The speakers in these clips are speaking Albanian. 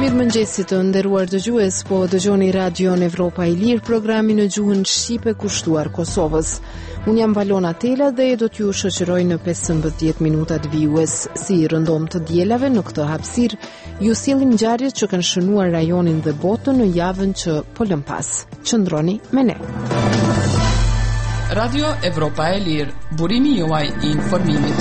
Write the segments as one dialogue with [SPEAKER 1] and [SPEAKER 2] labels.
[SPEAKER 1] Mirëmëngjesit të nderuar dëgjues, po dëgjoni Radion Evropa e Lirë, programin në gjuhën shqipe kushtuar Kosovës. Unë jam Valona Tela dhe do t'ju shoqëroj në 15 minutat vijues. Si rëndom të dielave në këtë hapësirë, ju sillim ngjarjet që kanë shënuar rajonin dhe botën në javën që po lëm pas. Qëndroni me ne.
[SPEAKER 2] Radio Evropa e Lirë, burimi juaj i informimit.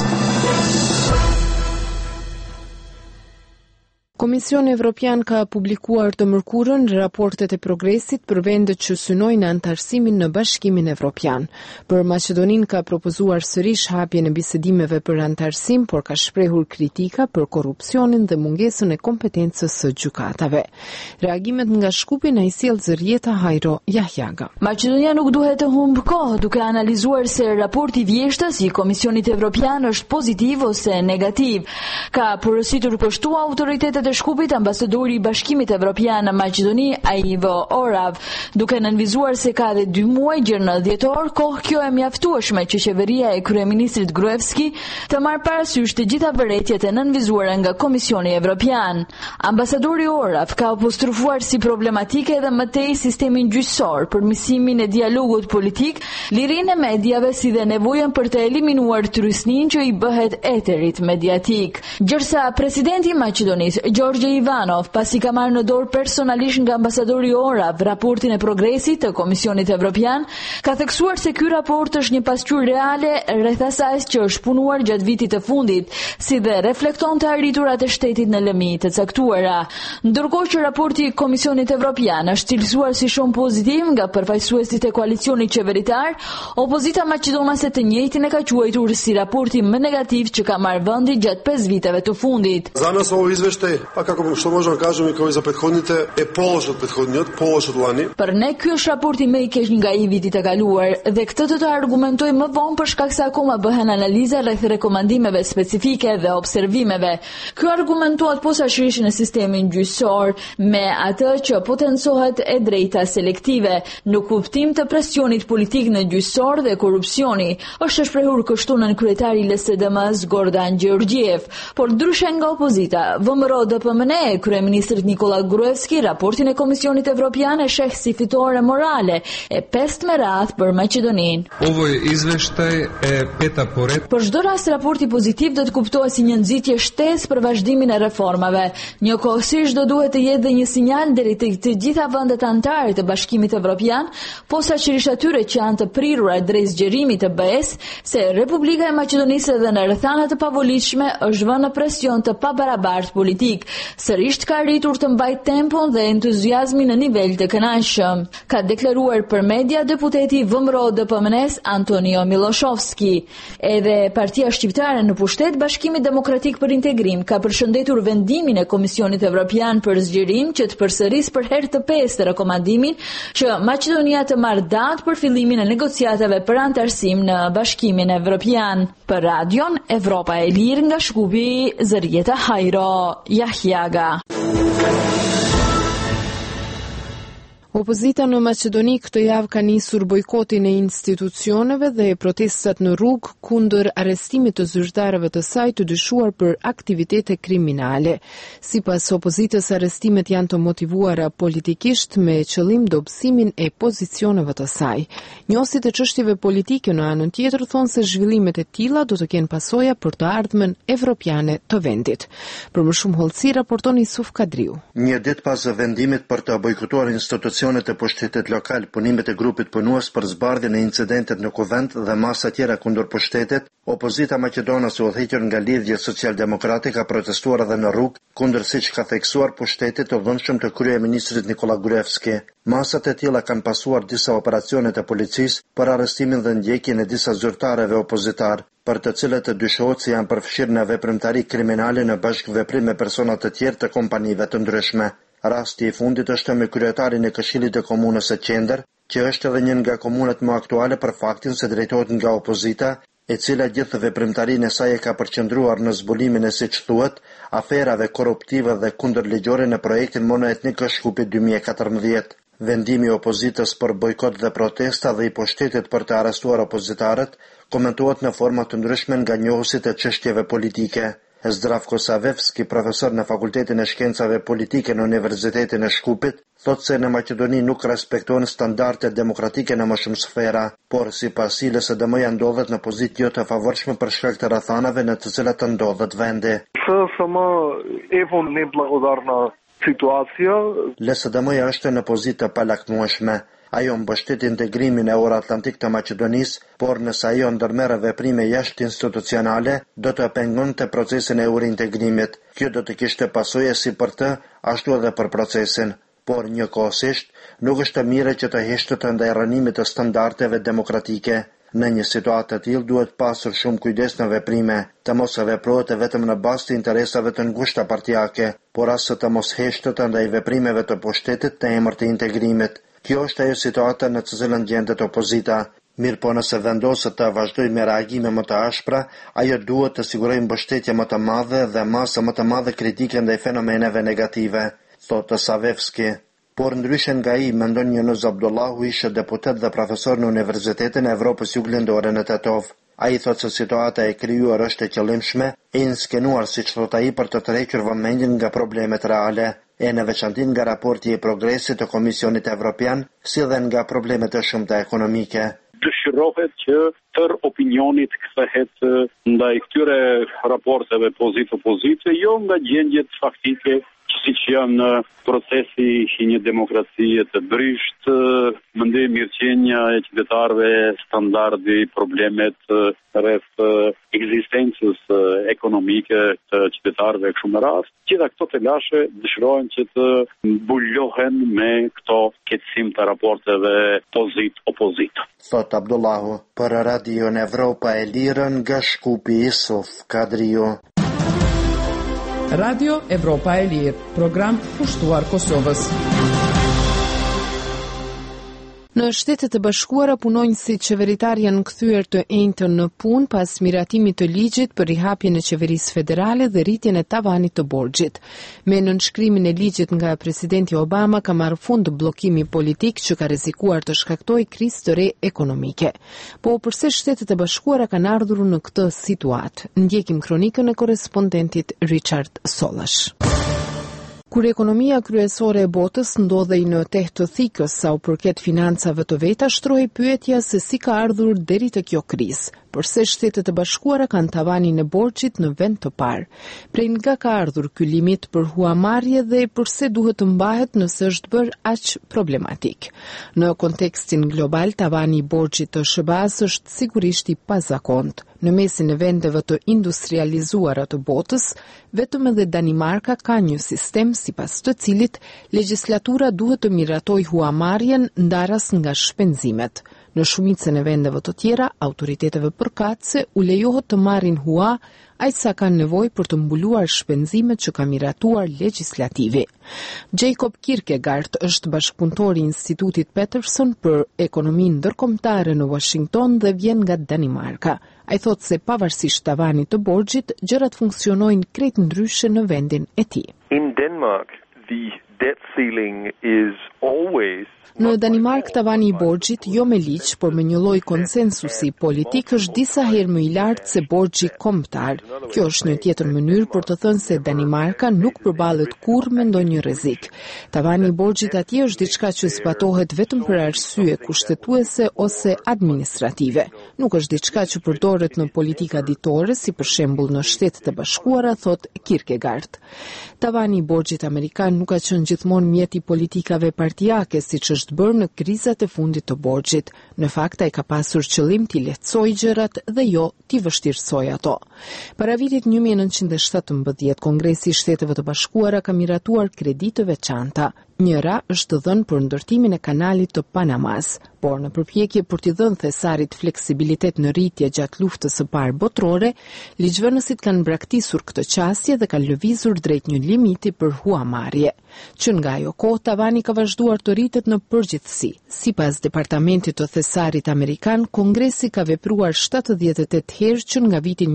[SPEAKER 1] Komisioni Evropian ka publikuar të mërkurën raportet e progresit për vendet që synojnë antarësimin në Bashkimin Evropian. Për Maqedoninë ka propozuar sërish hapjen e bisedimeve për antarësim, por ka shprehur kritika për korrupsionin dhe mungesën e kompetencës së gjykatave. Reagimet nga Shkupi na i sjell Zërjeta Hajro Jahjaga.
[SPEAKER 3] Maqedonia nuk duhet të humbë kohë duke analizuar se raporti vjeshtës i Komisionit Evropian është pozitiv ose negativ. Ka porositur kështu autoritetet e Shkupit ambasadori i Bashkimit Evropian në Maqedoni, Ivo Orav, duke nënvizuar se ka dhe 2 muaj gjërë në dhjetor, kohë kjo e mjaftueshme që qeveria e kryeministrit Gruevski të marrë parasysh të gjitha vërejtjet e nënvizuara nga Komisioni Evropian. Ambasadori Orav ka apostrofuar si problematike dhe mëtej sistemin gjyqësor, përmirësimin e dialogut politik, lirinë e mediave si dhe nevojën për të eliminuar trysnin që i bëhet eterit mediatik. Gjërsa presidenti i Maqedonisë Gjorgje Ivanov, pasi ka marrë në dorë personalisht nga ambasadori Orav raportin e progresit të Komisionit Evropian, ka theksuar se ky raport është një pasqyrë reale rreth asaj që është punuar gjatë vitit të fundit, si dhe reflekton të arriturat e shtetit në lëmi të caktuara. Ndërkohë që raporti i Komisionit Evropian është cilësuar si shumë pozitiv nga përfaqësuesit e koalicionit qeveritar, opozita maqedonase të njëjtin e ka quajtur si raporti më negativ që ka marrë vendi gjatë 5 viteve të fundit.
[SPEAKER 4] Pa kako što možemo kažemo i kao i za prethodnite, pološ od prethodnjët, pološ od lani.
[SPEAKER 3] Për ne ky është raporti më i keq nga i vitit e kaluar dhe këtë do të argumentoj më vonë për shkak se akoma bëhen analiza rreth rekomandimeve specifike dhe observimeve. Ky argumentohet posaçërisht në sistemin gjyqësor me atë që potencohet e drejta selektive në kuptim të presionit politik në gjyqësor dhe korrupsioni. Është shprehur kështu nën kryetari i LSDM-s Gordan Gjeorgjiev, por ndryshe nga opozita, VMRO DPMNE, kryeministri Nikola Gruevski, raportin e Komisionit Evropian e sheh si fitore morale e 5 me radhë për Maqedoninë.
[SPEAKER 5] Ovo je izveštaj e 5 po red.
[SPEAKER 3] Për çdo rast raporti pozitiv do të kuptohet si një nxitje shtesë për vazhdimin e reformave. Njëkohësisht do duhet të jetë dhe një sinjal deri te të gjitha vendet anëtare të Bashkimit Evropian, posaçërisht atyre që janë të prirura drejt zgjerimit të BE-s, se Republika e Maqedonisë edhe në rrethana të pavolitshme është vënë në presion të pabarabartë politik, sërish ka arritur të mbajë tempon dhe entuziazmin në nivel të kënaqshëm, ka deklaruar për media deputeti VMRO DPMNE-s Antonio Miloshovski. Edhe Partia Shqiptare në pushtet, Bashkimi Demokratik për Integrim ka përshëndetur vendimin e Komisionit Evropian për zgjerim që të përsërisë për herë të 5 rekomandimin që Maqedonia të marrë datë për fillimin e negociatave për antarësim në Bashkimin Evropian. Për Radion Evropa e Lirë nga Shkupi, Zërjeta Hajro Jahjaga.
[SPEAKER 1] Opozita në Maqedoni këtë javë ka nisur bojkotin e institucioneve dhe protestat në rrugë kundër arrestimit të zyrtarëve të saj të dyshuar për aktivitete kriminale. Sipas opozitës, arrestimet janë të motivuara politikisht me qëllim dobësimin e pozicioneve të saj. Njohësit e çështjeve politike në anën tjetër thonë se zhvillimet e tilla do të kenë pasoja për të ardhmen evropiane të vendit. Për më shumë hollësi raporton Yusuf Kadriu.
[SPEAKER 6] Një ditë pas vendimit për të bojkotuar institucionet e pushtetit lokal, punimet e grupit punues për zbardhjen e incidentet në Kuvend dhe masa tjera kundër pushtetit, opozita maqedonase udhëhequr nga lidhjet socialdemokrate ka protestuar edhe në rrugë kundër siç ka theksuar pushtetit të dhënshëm të kryeministrit Nikola Gruevski. Masat e tilla kanë pasuar disa operacione të policisë për arrestimin dhe ndjekjen e disa zyrtarëve opozitar, për të cilët të dyshohet se janë përfshirë në veprimtari kriminale në bashkëveprim me persona të tjerë të kompanive të ndryshme. Rasti i fundit është me kryetarin e Këshillit të Komunës së Qendër, që është edhe një nga komunat më aktuale për faktin se drejtohet nga opozita, e cila gjithë veprimtarinë e saj e ka përqendruar në zbulimin e, siç thuhet, aferave korruptive dhe kundërligjore në projektin monoetnik Shkupi 2014. Vendimi i opozitës për bojkot dhe protesta dhe i pushtetit për të arrestuar opozitarët komentohet në forma të ndryshme nga njohësit e çështjeve politike. Zdravko Savevski, profesor në Fakultetin e Shkencave Politike në Universitetin e Shkupit, thot se në Maqedoni nuk respektojnë standardet demokratike në më shumë sfera, por sipas sile SDM-ja ndodhet në pozitë jo të favorshme për shkak të rrethanave në të cilat ndodhet vendi. LSDM-ja është në pozitë të palakmueshme. Ajo mbështet integrimin euro-atlantik të Maqedonisë, por nëse ajo ndërmerr veprime jashtë institucionale, do të pengonte procesin e integrimit. Kjo do të kishte pasojë si për të, ashtu edhe për procesin. Por njëkohësisht, nuk është mirë që të heshtet ndaj rënimit të standardeve demokratike. Në një situatë të tillë duhet pasur shumë kujdes në veprime, të mos veprohet vetëm në bazë të interesave të ngushta partijake, por as të mos heshtet ndaj veprimeve të pushtetit në emër të integrimit. Kjo është ajo situata në të cilën gjendet opozita. Mirë po nëse vendoset të vazhdoj me reagime më të ashpra, ajo duhet të sigurojë mbështetje më të madhe dhe masë më të madhe kritike ndaj fenomeneve negative, thotë Savevski. Por ndryshe nga ai, mendon Yunus Abdullahu, ishte deputet dhe profesor në Universitetin e Evropës Juglindore në Tetov. Ai thotë se situata e krijuar është e qëllimshme, e inskenuar siç thotë ai për të tërhequr vëmendjen nga problemet reale, e në veçantin nga raporti i progresit të Komisionit Evropian, si dhe nga problemet e shumta ekonomike.
[SPEAKER 7] Dëshirohet që tër opinionit kthehet ndaj këtyre raporteve pozit-opozite, jo nga gjendjet faktike, siç janë procesi i një demokracie të brisht, mendoj mirëqenia e qytetarëve, standardi, problemet rreth ekzistencës ekonomike të qytetarëve kështu me radhë. Gjitha këto të lashe dëshirojnë që të mbulohen me këto keqësim të raporteve pozit-opozit.
[SPEAKER 6] Thot Abdullahu, për Radio Evropa e Lirë nga Shkupi Isuf Kadriu.
[SPEAKER 2] Radio Evropa e Lirë, program pushtuar Kosovës.
[SPEAKER 1] Në Shtetet e Bashkuara punonjësit qeveritar janë kthyer të enjtën në punë pas miratimit të ligjit për rihapjen e qeverisë federale dhe rritjen e tavanit të borxhit. Me nënshkrimin e ligjit nga presidenti Obama ka marrë fund bllokimi politik që ka rrezikuar të shkaktojë krizë të re ekonomike. Po përse Shtetet e Bashkuara kanë ardhur në këtë situatë? Ndjekim kronikën e korrespondentit Richard Sollash. Kur ekonomia kryesore e botës ndodhej në tehtë të thikës sa u përket financave të veta, shtrohej pyetja se si ka ardhur deri te kjo krizë. Përse Shtetet e Bashkuara kanë tavanin e borxhit në vend të parë? Prej nga ka ardhur ky limit për huamarrje dhe përse duhet të mbahet nëse është bërë aq problematik? Në kontekstin global, tavani i borxhit të SBA-s është sigurisht i pazakont. Në mesin e vendeve të industrializuara të botës, vetëm edhe Danimarka ka një sistem sipas të cilit legjislatura duhet të miratojë huamarrjen ndaras nga shpenzimet. Në shumicën e vendeve të tjera, autoriteteve përkatëse u lejohet të marrin hua aq sa kanë nevojë për të mbuluar shpenzimet që ka miratuar legjislativi. Jacob Kierkegaard është bashkëpunëtor i Institutit Peterson për ekonominë ndërkombëtare në Washington dhe vjen nga Danimarka. Ai thotë se pavarësisht tavanit të borxhit, gjërat funksionojnë krejt ndryshe në vendin e tij.
[SPEAKER 8] In Denmark, the debt ceiling is always
[SPEAKER 1] Në Danimark tavani i borxhit jo me ligj, por me një lloj konsensusi politik është disa herë më i lartë se borxhi kombëtar. Kjo është një tjetër mënyrë për të thënë se Danimarka nuk përballet kurrë me ndonjë rrezik. Tavani i borxhit atje është diçka që zbatohet vetëm për arsye kushtetuese ose administrative. Nuk është diçka që përdoret në politika ditore, si për shembull në Shtetet e Bashkuara, thot Kierkegaard. Tavani i borxhit amerikan nuk ka qenë gjithmonë mjet i politikave partijake, siç është bërë në krizat e fundit të borxhit. Në fakt, ai ka pasur qëllim t'i lehtësojë gjërat dhe jo t'i vështirësojë ato. Para vitit 1917, Kongresi i Shteteve të Bashkuara ka miratuar kredi të veçanta. Njëra është dhënë për ndërtimin e kanalit të Panamas, por në përpjekje për t'i dhënë thesarit fleksibilitet në rritje gjatë luftës së parë botërore, ligjvënësit kanë braktisur këtë qasje dhe kanë lëvizur drejt një limiti për huamarrje. Që nga ajo kohë tavani ka vazhduar të rritet në përgjithësi. Sipas Departamentit të Thesarit Amerikan, Kongresi ka vepruar 78 herë që nga viti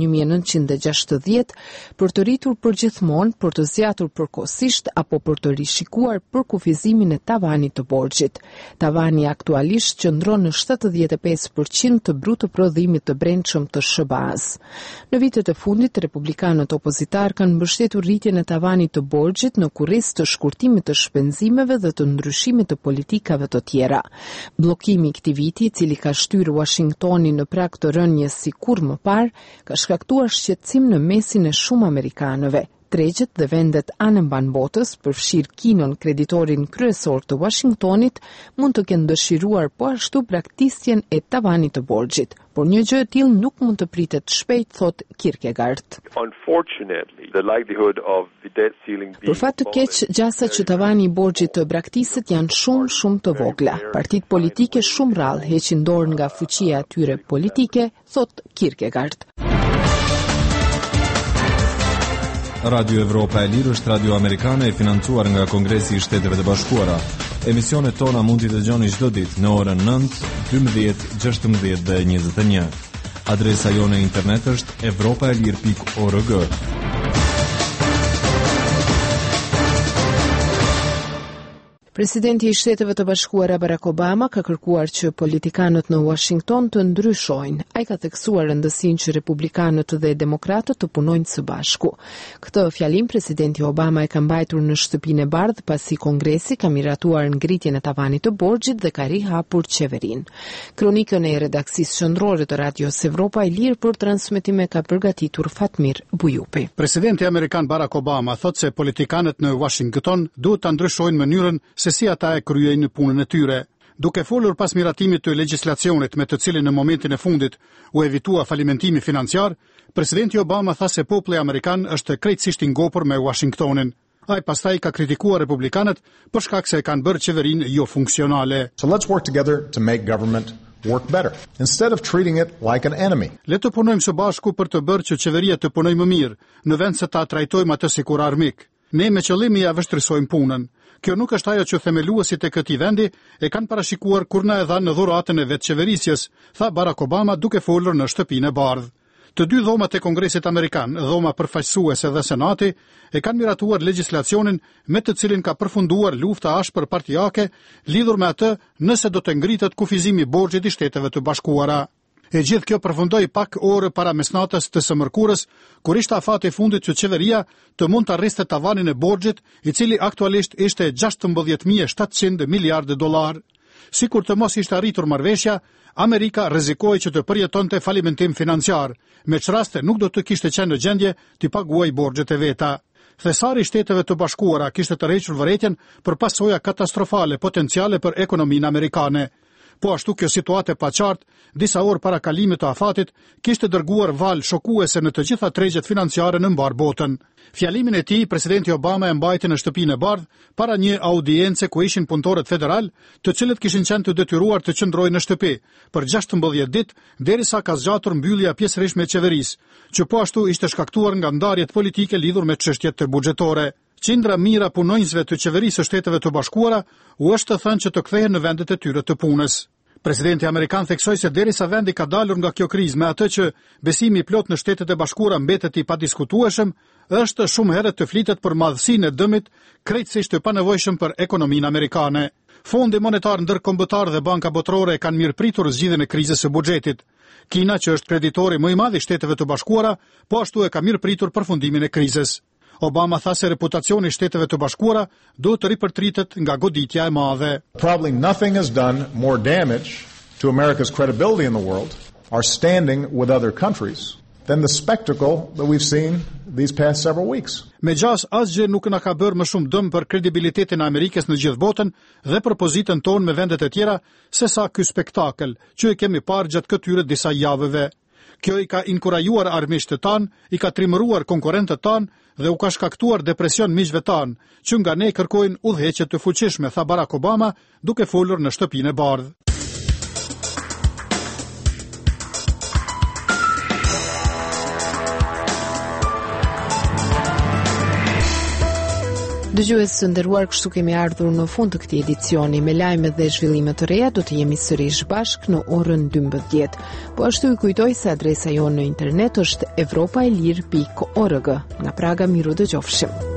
[SPEAKER 1] 1960 për të rritur përgjithmonë, për të zgjatur përkohësisht apo për të rishikuar përkohësisht kufizimin e tavanit të borxhit. Tavani aktualisht qëndron në 75% të bruto prodhimit të brendshëm të SBA-s. Në vitet e fundit, republikanët opozitar kanë mbështetur rritjen e tavanit të borxhit në kurriz të shkurtimit të shpenzimeve dhe të ndryshimit të politikave të tjera. Bllokimi i këtij viti, i cili ka shtyrë Washingtonin në prag të rënjes si kurrë më parë, ka shkaktuar shqetësim në mesin e shumë amerikanëve. Tregjet dhe vendet anëmban botës, përfshirë Kinën, kreditorin kryesor të Washingtonit, mund të kenë dëshiruar po ashtu braktisjen e tavanit të borxhit, por një gjë e tillë nuk mund të pritet shpejt, thot Kierkegaard. Për fat të keq, gjasa që tavani i borxhit të braktiset janë shumë të vogla. Partitë politike shumë rrallë heqin dorë nga fuqia e tyre politike, thot Kierkegaard.
[SPEAKER 9] Radio Evropa e Lirë është radio amerikane e financuar nga Kongresi i Shteteve të Bashkuara. Emisionet tona mund t'i dëgjoni çdo ditë në orën 9, 12, 16 dhe 21. Adresa jone internet është evropaelir.org.
[SPEAKER 1] Presidenti i Shteteve të Bashkuara Barack Obama ka kërkuar që politikanët në Washington të ndryshojnë. Ai ka theksuar rëndësinë që republikanët dhe demokratët të punojnë së bashku. Këtë fjalim presidenti Obama e ka mbajtur në Shtëpinë e Bardhë pasi Kongresi ka miratuar ngritjen e tavanit të borxhit dhe ka rihapur qeverinë. Kronikën e redaksisë qendrore të Radios Evropa e Lirë për transmetim ka përgatitur Fatmir Bujupi.
[SPEAKER 10] Presidenti amerikan Barack Obama thotë se politikanët në Washington duhet ta ndryshojnë mënyrën se si ata e kryejnë punën e tyre. Duke folur pas miratimit të legjislacionit me të cilin në momentin e fundit u evitua falimentimi financiar, presidenti Obama tha se populli amerikan është krejtësisht i ngopur me Washingtonin. Ai pastaj ka kritikuar republikanët për shkak se kanë bërë qeverinë jo funksionale.
[SPEAKER 11] So let's work together to make government work better instead of treating it like an enemy.
[SPEAKER 10] Le të punojmë së bashku për të bërë që qeveria të punojë më mirë, në vend se ta trajtojmë atë sikur armik. Ne me qëllim ja vështirësojmë punën. Kjo nuk është ajo që themeluesit e këtij vendi e kanë parashikuar kur na e dhanë në dhuratën e vetë qeverisjes, tha Barack Obama duke folur në Shtëpinë e Bardhë. Të dy dhomat e Kongresit Amerikan, dhoma përfaqësuese dhe Senati, e kanë miratuar legjislacionin me të cilin ka përfunduar lufta ashpër partijake lidhur me atë nëse do të ngritet kufizimi i borxhit i Shteteve të Bashkuara. E gjithë kjo përfundoi pak orë para mesnatës të së mërkurës, kur ishte afati i fundit që qeveria të mund të arriste tavanin e borxhit, i cili aktualisht ishte 16.700 miliardë dollar. Sikur të mos ishte arritur marrëveshja, Amerika rrezikoi që të përjetonte falimentim financiar, me çraste nuk do të kishte qenë në gjendje të paguajë borxhet e veta. Thesari i Shteteve të Bashkuara kishte tërhequr vërejtjen për pasoja katastrofale potenciale për ekonominë amerikane. Po ashtu kjo situatë e paqartë, disa orë para kalimit të afatit, kishte dërguar valë shokuese në të gjitha tregjet financiare në mbar botën. Fjalimin e tij, presidenti Obama e mbajti në Shtëpinë e Bardhë para një audience ku ishin punëtorët federal, të cilët kishin qenë të detyruar të qëndrojnë në shtëpi për 16 ditë, derisa ka zgjatur mbyllja pjesërisht me qeverisë, që po ashtu ishte shkaktuar nga ndarjet politike lidhur me çështjet buxhetore. Qindra mijëra punonjësve të qeverisë së Shteteve të Bashkuara u është thënë që të kthehen në vendet e tyre të punës. Presidenti amerikan theksoi se derisa vendi ka dalur nga kjo krizë me atë që besimi i plot në Shtetet e Bashkuara mbetet i padiskutueshëm, është shumë herët të flitet për madhësinë e dëmit krejtësisht të panevojshëm për ekonominë amerikane. Fondi Monetar Ndërkombëtar dhe Banka Botërore kanë mirëpritur zgjidhjen e krizës së buxhetit. Kina, që është kreditori më i madh i Shteteve të Bashkuara, po ashtu e ka mirëpritur përfundimin e krizës. Obama tha se reputacioni i Shteteve të Bashkuara duhet të ripërtritet nga goditja e madhe.
[SPEAKER 11] Probably nothing has done more damage to America's credibility in the world, our standing with other countries, than the spectacle that we've seen these past several weeks.
[SPEAKER 10] Megjithëse asgjë nuk na ka bërë më shumë dëm për kredibilitetin e Amerikës në gjithë botën dhe për pozitën tonë me vendet e tjera, sesa ky spektakël që e kemi parë gjatë këtyre disa javëve. Kjo i ka inkurajuar armiqtë tanë, i ka trimëruar konkurrentët tanë dhe u ka shkaktuar depresion miqve tanë, që nga ne kërkojnë udhëheqje të fuqishme, tha Barack Obama, duke folur në Shtëpinë e Bardhë.
[SPEAKER 1] Dëgjues të nderuar, kështu kemi ardhur në fund të këtij edicioni. Me lajme dhe zhvillime të reja do të jemi sërish bashkë në orën 12. Po ashtu i kujtoj se adresa jonë në internet është evropaelir.org. Nga Praga, miru dëgjofshim.